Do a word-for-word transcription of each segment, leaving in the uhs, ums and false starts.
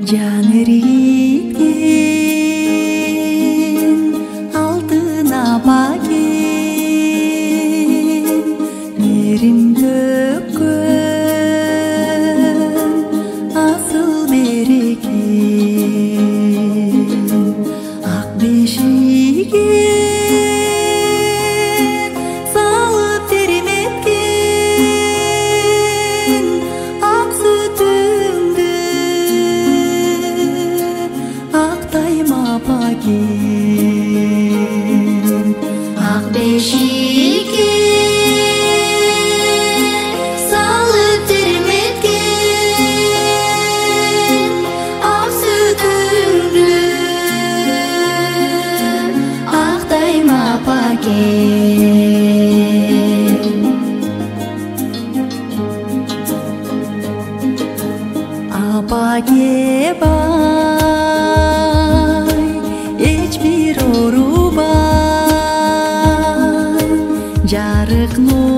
Жан эриткен алтын апакен, мээрим төккөн асыл берекен, ак бешиге салып тереметкен, ак сүтүңдү актайм апакен, ак бешиге салып тереметкен, ак сүтүңдү актайм апакен. Апаке бай, эч бир оорубай, жарык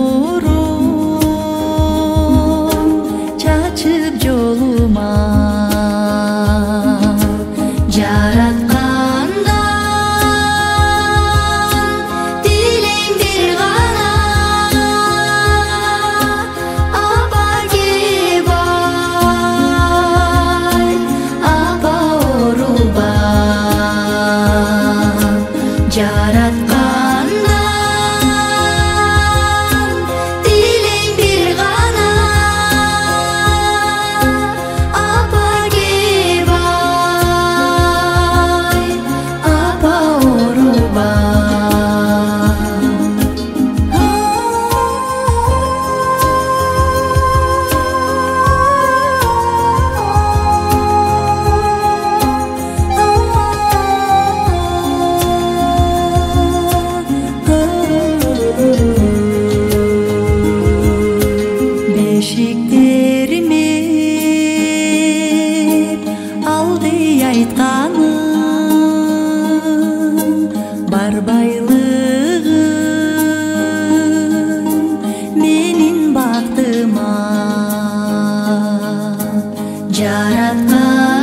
нурун чачып жолума. Жараткандан тилең бир гана, апаке бай, апа оорубай. Жараткандан тилең бир гана, апаке бай, апа оорубай. Бешиктериме алды айтканың, бар байлыгың менин бактыма. Жараткан